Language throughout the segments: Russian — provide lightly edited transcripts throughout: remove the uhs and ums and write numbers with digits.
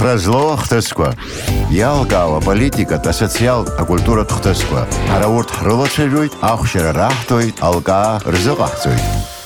Хразло хтесква. Ялгава политика та социал культура хтесква. Араурт хролочевит, ахшер рахтоит, алга рзогахтоит.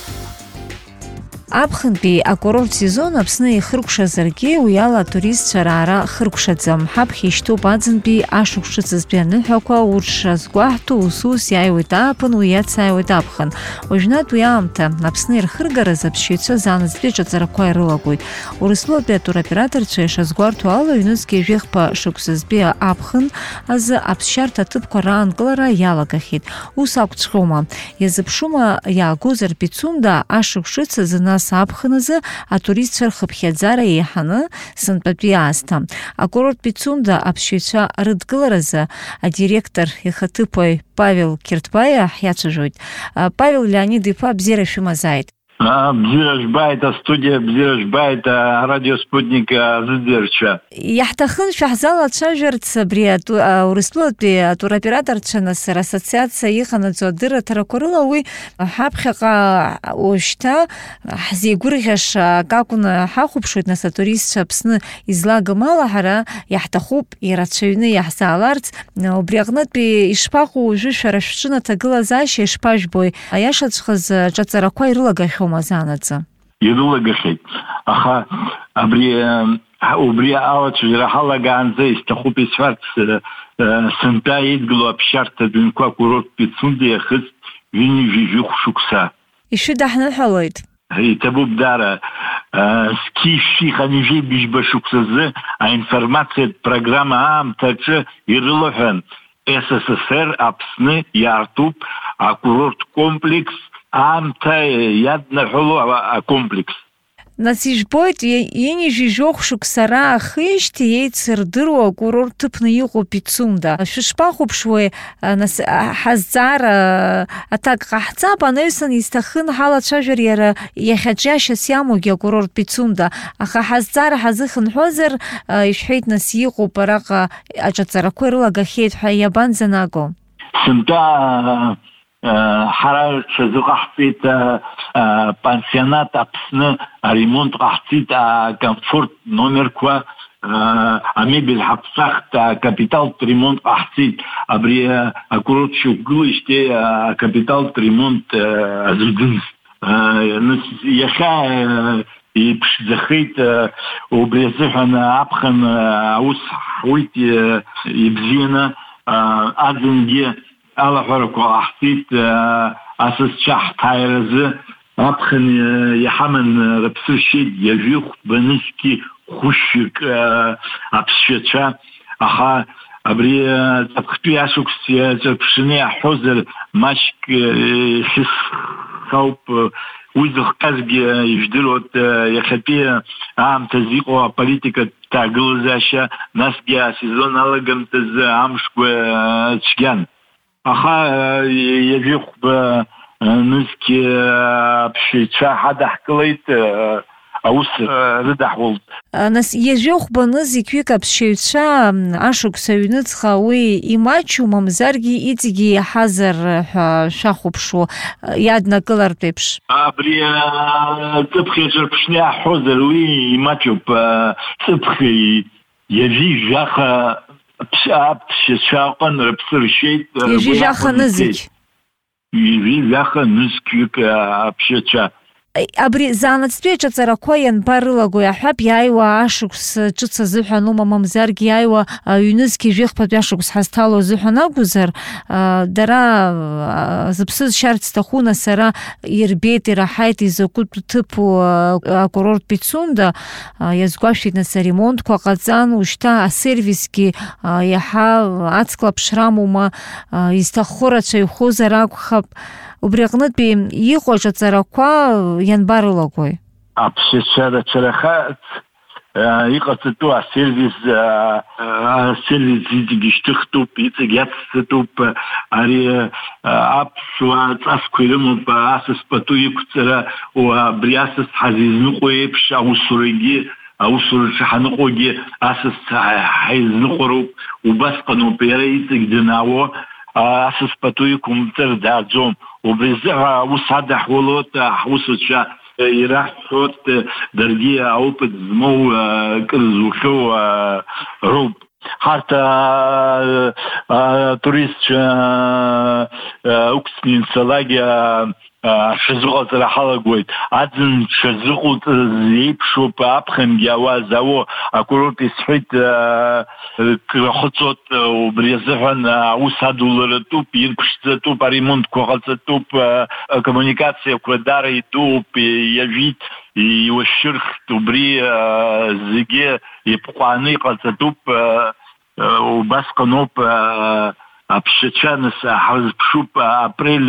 Апхынтәи акурорт сезон Аԥсны ихыркәшазаргьы уи ала атуристцәа раара хыркәшаӡам. Ҳаԥхьа ишьҭоуп аӡынтәи ашықәс ҿыцызтәи аныҳәақәа, урҭ шазгәаҳҭо ус-ус иааиуеит ааԥын, уи иацааиуеит аԥхын. Уажәнатә уи аамҭа Аԥсны ирхыргараз аԥсшьаҩцәа заанаҵтәи аҿаҵарақәа ирылагоит. Урыстәылатәи атуроператорцәа ишазгәарҭо ала ҩнызқьи жәохьԥа шықәсазтәи аԥхын азы аԥсшьарҭа аҭыԥқәа раанкылара иалагахьеит. Ус акәҵәҟьома? Иазыԥшума иаагозар Пицунда ашықәс ҿыц азы нас аԥхын азы атуристцәа рхыԥхьаӡара еиҳаны сынтәатәи аасҭа. Акурорт Пицунда аԥсшьаҩцәа рыдкыларазы адиректор ихаҭыԥуаҩ Павел Киртбаиа ҳиацәажәоит. Павел Леонид-иԥа, бзиара шәымазааит. Бзиара жәбааит астудиа, бзиара жәбааит арадио Спутник азыӡырҩцәа. Иаҳҭахын шәаҳзалацәажәарц абри Урыстәылатәи атуроператорцәа нас рассоциациа иҟанаҵо адырраҭарақәа рыла уи ҳаԥхьаҟа уажәшьҭа ҳзеигәырӷьаша акакәны ҳахәаԥшуеит, нас атуристцәа Аԥсны излагым ала ҳара иаҳҭахуп ирацәаҩны иаҳзааларц. Убри аҟнытәи ишԥаҟоу уажәы шәара шәҿы аҭагылазаашьа ишԥажәбои? Аиашаҵәҟьаз ҿаҵарақәа ирылагахьоу мазанаҵы? Ирылагахьеит. Аха убри алацәажәара ҳалагаанӡа исҭахуп исҳәарц, сынтәа еидгылоу аԥсшьарҭа дәынқәа акурорт Пицунда иахыҵ ҩынҩажәижәых шықәса. Ишәыдаҳныҳәалоит. Иҭабуп дара. Сқьи-шьи быжьба шықәсазы аинформациатә программа аамҭаҿы ирылаҳәан СССР Аԥсны иаартуп акурорт комплекс аамҭа иаднаҳәало акомплекс. Нас ижәбоит ҩынҩажәижәох шықәса раахижьҭеи еицырдыруа акурорт ҭыԥны иҟоу Пицунда. Шәышԥахәаԥшуеи, нас ҳазҵаара аҭак ҟаҳҵап, анаҩсан исҭахын ҳалацәажәар иара иахьаҿиашьас иамоугьы акурорт Пицунда. Аха ҳазҵаара ҳазыхынҳәозар, ишәҳәеит, нас иҟоуп араҟа аҿаҵарақәа ирылагахьеит ҳәа, иабанӡанаго? Сынтәа ҳара ҽазыҟаҳҵеит пансионат Аԥсны аремонт ҟаҳҵеит, акомфорт номерқәа, амебель ҳаԥсахт, акапиталтә ремонт ҟаҳҵеит. Абри акурорт шьақәгылеижьҭеи акапиталтә ремонт азыргылаз. Иахьа иԥшӡахеит, убри азыҳәан аԥхын аус ҳуит ибзианы, аӡынгьы алаҳәарақәа ҟаҳҵеит, асасцәа ҳҭааиразы аԥхын иҳаман рыԥсы ршьеит ҩажәихәба нызқьи хәышәҩык аԥсшьацәа. Аха абри ҵатәхтәи ашықәс иаҵарԥшны иаҳҳәозар маҷк ихьысхауп. Уи зыхҟьазгьы ижәдыруеит иахьатәи аамҭазы иҟоу аполитикатә ҭагылазаашьа, насгьы асезон алагамҭазы амшқәа цәгьан. Аха ҩажәихәба нызқьи аԥсшьаҩцәа ҳадаҳкылеит, аус рыдаҳулт. Нас ҩажәихәба нызқьҩык аԥсшьаҩцәа ашықәс аҩныҵҟа уи имаҷу, мамзаргьы иҵегьы иаҳазар ҳәа шәахәаԥшуа иаднакылартә еиԥш? Абри ҵыԥх иаҿарԥшны иаҳҳәозар уи имаҷуп. Ҵыԥх ҩажәижәаха аԥсшьацәа аҟны рыԥсы ршьеит. Ҩажәижәаха нызқь? Ҩажәижәаха нызқьҩык аԥсшьацәа. Абри заанаҵтәи аҿаҵарақәа ианбарылаго? Иаҳҳәап, иааиуа ашықәс ҿыц азыҳәан ума, мамзаргьы иааиуа ҩнызқьи жәохьԥатәи ашықәс ҳазҭало азыҳәан акәзар, дара зыԥсы зшьарц сҭаху, нас ара ирбеит, ираҳаит изакәытә ҭыԥу акурорт Пицунда, иазгәашәҭеит, нас аремонтқәа ҟаҵан, ушьҭа асервисгьы иаҳа ацклаԥшра амоума, изҭаххо рацәаҩхозар акәхап. Убри аҟнытәи иҟоу аҿаҵарақәа ианбарылагои? Аԥсшьацәа рацәарахац иҟаҵатәу асервис иҵегь ишьҭыхтәуп, иҵегь иацҵатәуп. Ари аԥсуаа ҵасқәа ирымоуп асас пату иқәҵара, абри асас ҳазизныҟәо еиԥш аусурагьы, аусураҿы ҳаныҟәогьы асас ҳаизныҟәароуп. Убасҟаноуп иара иҵегь данаауо асас пату иқәымҵар дааӡом. Убри азыҳәа аус адаҳулоит ҳусуцәа ираҳҳәоит даргьы аопыт змоу кыр зухьоу роуп. ҳарҭ атуристцәа ықәҵны ианцалак шазыҟаҵара ҳалагоит. Аӡын дшазыҟоуҵаз еиԥшуп аԥхынгьы ауаа зауо акурорт исҳәеит крахыҵоит убри азыҳәан аус адуларатәуп, ирԥшӡатәуп, аремонтқәа ҟаҵатәуп, акоммуникациақәа даара идууп, иажәит, иуашьырхт, убри зегьы иԥҟәааны иҟаҵатәуп. Убасҟаноуп аԥшьацәа нас ҳрызԥшуп апрель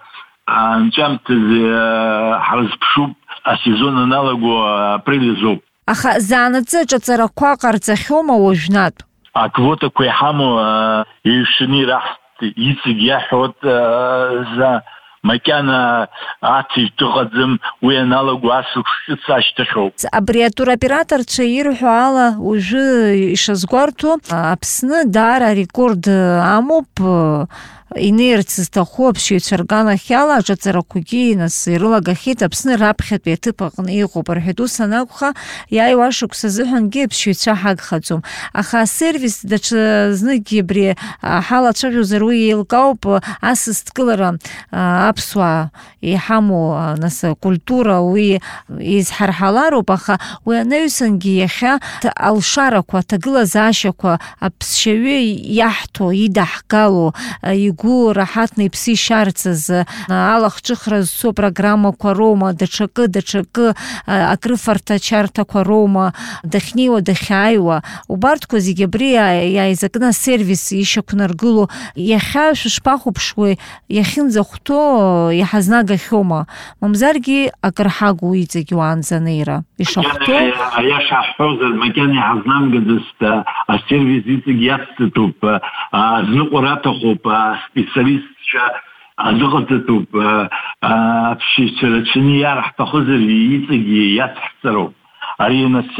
анҵәамҭазы ҳрызԥшуп, асезон аналаго апрель азоуп. Аха заанаҵы аҿаҵарақәа ҟарҵахьоума уажәнатә? Аквотақәа иҳамоу еиҩшаны ираҳҭ, иҵегь иаҳәоит за макьана ацыжәтә ыҟаӡам, уи аналаго асықәс ҿыц ашьҭахьоуп. Абри атуроператорцәа ирҳәо ала уажәы ишазгәарҭо Аԥсны даара арекорд амоуп инеирц зҭаху аԥсшьаҩцәа рганахь ала аҿаҵарақәагьы нас ирылагахьеит Аԥсны раԥхьатәи аҭыԥ аҟны иҟоуп рҳәеит. Ус анакәха иааиуа ашықәс азыҳәангьы аԥсшьаҩцәа ҳагхаӡом. Аха асервис даҽа зныкгьы абри ҳалацәажәозар уи еилкаауп асасдкылара аԥсуаа иҳамоу нас акультура уи изҳарҳалароуп, аха уи анаҩсангьы иахьа алшарақәа, аҭагылазаашьақәа аԥсшьаҩы иаҳҭо, идаҳгало, игәы раҳаҭны иԥсы ишьарцаз алахҿыхра зцо программақәа роума, даҽакы акрыфарҭа чарҭақәа роума, дахьнеиуа, дахьааиуа, убарҭқәа зегьы абри иааизакны асервис ишьақәнаргыло иахьа шәышԥахәаԥшуеи, иахьынӡахәҭоу иҳазнагахьоума, мамзаргьы акырҳагу иҵегь уаанӡа анеира ишахәҭоу? Аиаша ҳҳәозар, макьана иҳазнамгазыст асервис иҵегь иацҵатәуп, азныҟәара аҭахуп, специалистцәа азыҟаҵатәуп, аԥсшьаҩцәа рацәаны иарҳҭахызар иҵегь иацҳҵароуп. Ари нас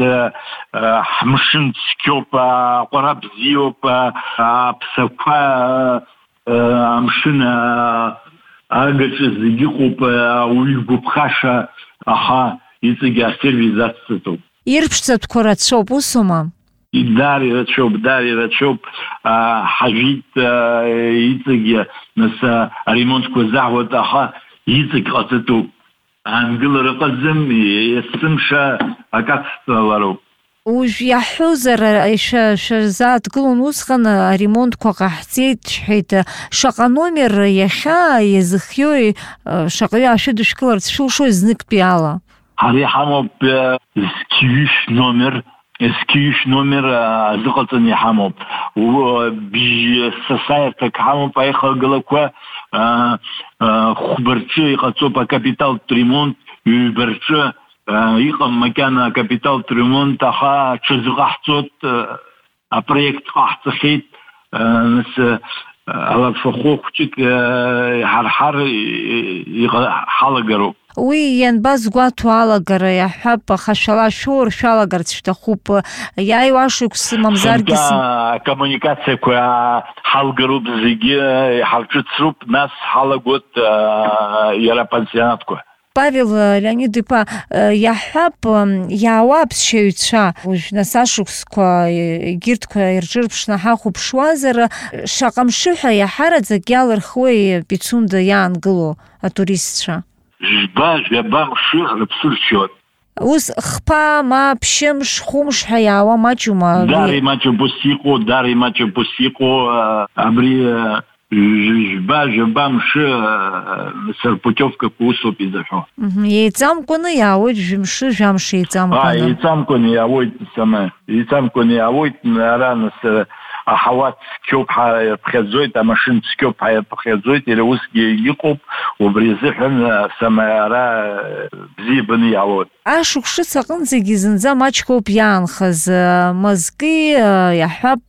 ҳмшын цқьоуп, аҟәара бзиоуп, аԥсақәа амшын агаҿа зегьы ыҟоуп, ауаҩы игәаԥхаша, аха иҵегь асервис ацҵатәуп. Ирԥшӡатәқәа рацәоуп, усума? Даара ирацәоуп, ҳажәит иҵегь нас аремонтқәа заҳуеит, аха иҵегь ҟаҵатәуп. Аангылара ыҟаӡам, есымша акацлароуп. Уажә иаҳҳәозар шәырзааҭгылон усҟан аремонтқәа ҟаҳҵеит шәҳәеит, шаҟа номер иахьа иазыхиои, шаҟаҩы ашәыдышәкыларц шәылшои зныктәи ала? Ҳара иҳамоуп зқьҩышә номер азыҟаҵаны иҳамоуп. Сасааирҭак ҳамоуп, аихагылақәа хәбарҿы иҟаҵоуп акапиталтә ремонт, ҩбарҿы иҟам макьана акапиталтә ремонт, аха ҽазыҟаҳҵоит, апроект ҟаҳҵахьеит, нас алафахәы хәҷык ҳарҳар ҳалагароуп. Уи ианбазгәаҭо алагара иаҳҳәап, аха шәала шәалагарц шәҭахуп, иааиуа ашықәс мамзаргьы акоммуникациақәа ҳалгароуп, зегьы ҳарҿыцроуп, нас ҳалагоит иара апансионаткәа. Павел Леонид-иԥа, иаҳҳәап, иаауа аԥсшьаҩцәа уажә нас ашықәсқәа егьырҭқәа ирҿырԥшны ҳахәаԥшуазар, шаҟа мшыҳәа иаҳараӡак иалырхуеи Пицунда иаангыло атуристцәа? Жәаба мшы рыԥсы ршьоит. Ус хԥа, ма ԥшьымш, хәымш ҳәа иаауа маҷума? Даара имаҷуп ус иҟоу, абри жәба мшы сырпутиовкақәа усоуп изаҳәо. Еиҵамкәаны иаауеит жәымшы, жәамш еиҵамкәаны. Еиҵамкәаны иаауеит, ара нас аҳауа цқьоуп ҳаирԥхьаӡоит, амашын цқьоуп ҳаирԥхьаӡоит, иара усгьы иҟоуп, убри азыҳәан самара бзиабаны иаауеит. Ашықәс аҟынӡагьы зынӡа маҷқәоуп иаанхаз, мызки иаҳҳәап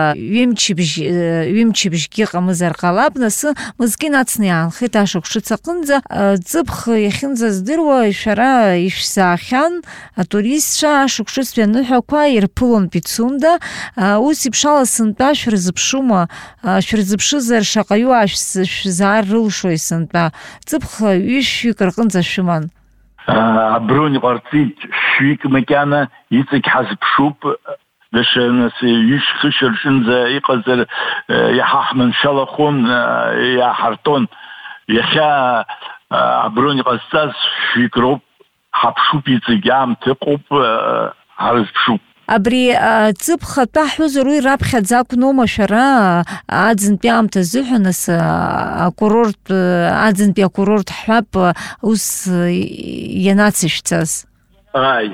ҩымчыбжьгьы ыҟамызар ҟалап, нас мызки нацны иаанхеит ашықәс аҟынӡа, ҵыԥх иахьынӡаздыруа шәара ишәзаахьан атуристцәа ашықәсытәи аныҳәақәа ирԥылон Пицунда, ус иԥшала сынтәа шәырзыԥшума, шәырзыԥшызар шаҟаҩы шәзаар рылшои сынтәа, ҵыԥх ҩышәҩык рҟынӡа шәыман? абронь ҟарҵеит шәҩык макьана иҵегь ҳазԥшуп даҽа нас ҩышьхышь рҿынӡа иҟазар иҳаҳманшәалахон иааҳартон иахьа абронь ҟазҵаз шәҩык роуп ҳаԥшуп иҵегь аамҭа ыҟоуп ҳарызԥшуп Абри ҵыԥх атәы ҳҳәозар уи раԥхьаӡа акәноума шәара аӡынтәи аамҭа азыҳәан нас акурорт аӡынтәи акурорт ҳҳәап ус ианацышәҵаз Ай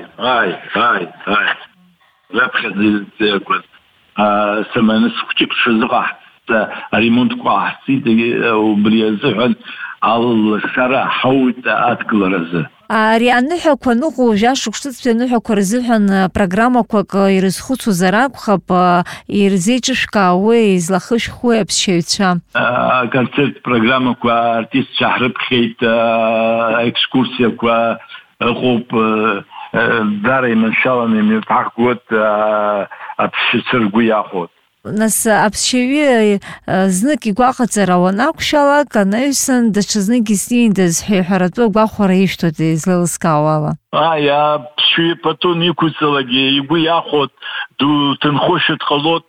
раԥхьаӡа саманыс хәҷык шазыҟаҳҵа аремонтқәа ааҳҵит убри азыҳәан алшара ҳауит адкыларазы Ари аныҳәақәа ныҟоу жәашықәсыҵәҟьа аныҳәақәа рзыҳәан программақәак ирызхәыцуазар акәхап ирзеиҿышәкаауеи излахышәхуеи аԥсшьаҩцәа аконцерт программақәа артистцәа ҳрыԥхьеит екскурсиақәа ыҟоуп дара иманшәаланы имҩаԥааҳгоит аԥсшьаҩцәа ргәы иахәоит Нас аԥсшьаҩы знык игәаҟаҵара уанақәшәалак анаҩсан даҽазнык изнеиндаз ҳәа иҳәаратәы агәахәара ишәҭода излеилыскаауа ала аԥсшьаҩы патон иқәиҵалагьы игәы иахәоит дҭынхошәа дҟалоит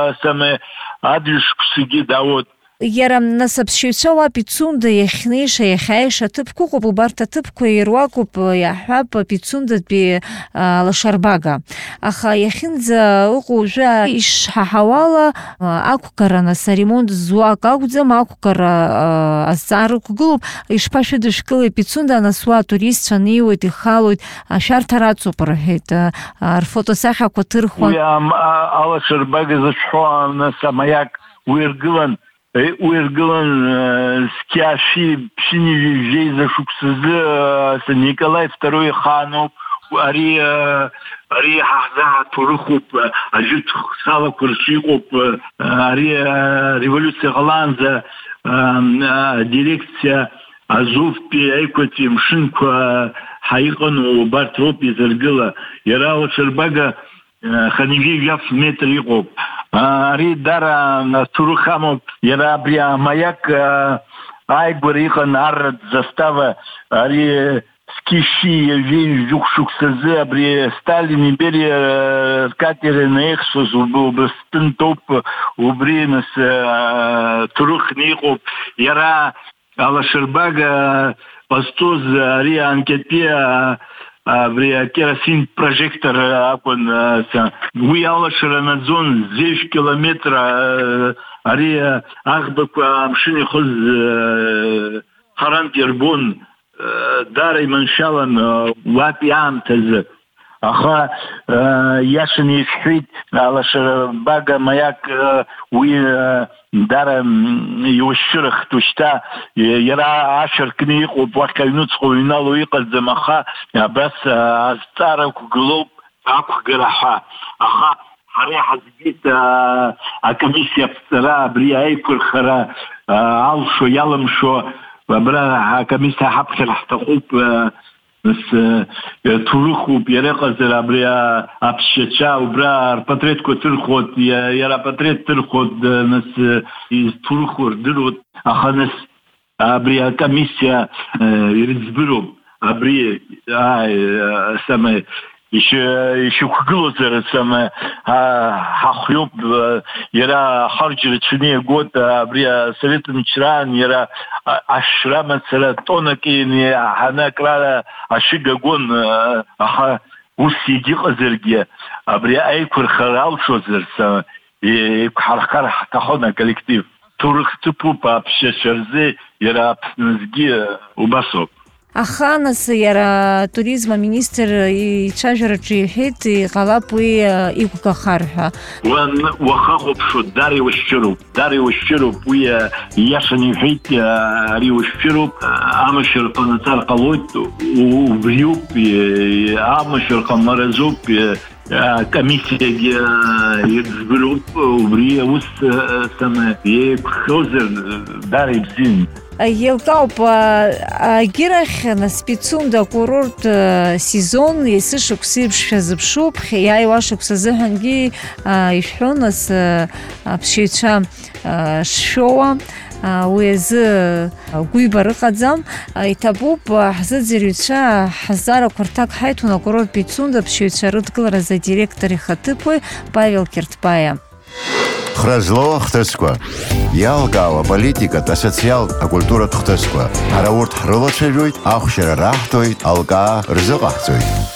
адҩышықәсагьы даауеит Иара нас аԥсшьаҩцәа уаб Пицунда иахьнеиша иахьааиша аҭыԥқәа ыҟоуп, убарҭ аҭыԥқәа ируакуп иаҳҳәап Пицундатәи Лашарбага. Аха иахьынӡа ыҟоу уажәы ишҳаҳауа ала ақәгара нас аремонт зуак акәӡам, ақәгара азҵаара ықәгылоуп, ишԥашәыдышәкылеи Пицунда, нас уа атуристцәа неиуеит, ихалоит, шәарҭ арацуп рҳәеит, рфотосахьақәа ҭырхуан. Уи алашарбага зыҽҳәо нас амаиак уи иргылан скиаши ԥшьыни ҩежьеи зашықәсазы Николаи II иханоуп ари ҳаҳзааҭурыхуп ажәытә салақәа рҿы иҟоуп ари револиуциа ҟалаанӡа дирекциа Азовтәи аиқәаҵәи мшынқәа ҳаиҟану убарҭ роуп изыргыла иара алашарбага ханигьы метр иҟоуп ари дара ҭоурых амоуп иара абри амаиак ааигәара иҟан арратә застава ари скиши ҩажәеи шықәсазы абри Сталин империа ркатер инаихсуаз убыстәынтәоуп убри нас ҭоурыхны иҟоуп иара алашарбага ҟазҵоз ари анкьатәи абри акеросин прожектор акәын уи алашара наӡон 10 километр ари аӷбақәа амшын ихыз харантә ирбон дара иманшәалан уатәи аамҭазы аха иашаны ишәҳәеит алашарбага маяк уи дара иушьырахт уажәшьҭа иара ашаркны иҟоуп уахь аҩнуҵҟа уҩнало иҟаӡам аха абас азҵаара ықәгылоуп ақәгара ҳәа аха ҳара иҳазгеит акомиссиа ԥҵара абри аиқәырхара алшо иалымшо абра акомиссиа ҳаԥхьар ҳҭахуп нас ҭоурыхуп иара иҟазар абри аԥсшьацәа убра рпатреҭқәа ҭырхуеит иара апатреҭ ҭырхуеит нас изҭоурыху рдыруеит аха нас абри акомиссиа ирыӡбыроуп абри ишықәгылозар ҳахҩоуп иара ахарџь рацәаны иагоит абри асовет мчраан иара ашра мацара тоннак ҳаны акрара ашьыга агон аха ус егьыҟазаргьы абри аиқәырхара алшозар еиқәҳархар ҳҭахон аколлектив ҭоурых ҭыԥуп аԥсшьацәа рзы иара Аԥснызгьы убасоуп Аха нас иара туризм аминистр ицәажәараҿы иҳәеит иҟалап уи иқәгахар ҳәа. Уахахәаԥшуа дара иуашәшьыроуп уи ииашаны иҳәеит ари иуашәшьыроуп амашәыр ҟанаҵар ҟалоит убриоуп амашәыр ҟамаразоуп комиссиагьы ирыӡбыроуп убри аус еиқәхозар дара ибзиан Еилкаауп агьырахь нас Пицунда акурорт сезон есі шықәса еиԥш шәазыԥшуп иааиуа шықәса азыҳәангьы ишәҳәон нас аԥсшьаҩцәа шшәоуа уи азы гәибара ыҟаӡам, иҭабуп ҳзыӡырҩцәа ҳазҵаарақәа рҭак ҳаиҭон акурорт Пицунда аԥсшьаҩцәа рыдкыларазы адиректор ихаҭыԥуаҩ Павел Кертпаиа. Хразло хҭысқәа, иалкаауа политикатә, асоциалтә, акультуратә хҭысқәа. Ҳара урҭ ҳрылацәажәоит, ахәшьара раҳҭоит, алкаа рзыҟаҳҵоит.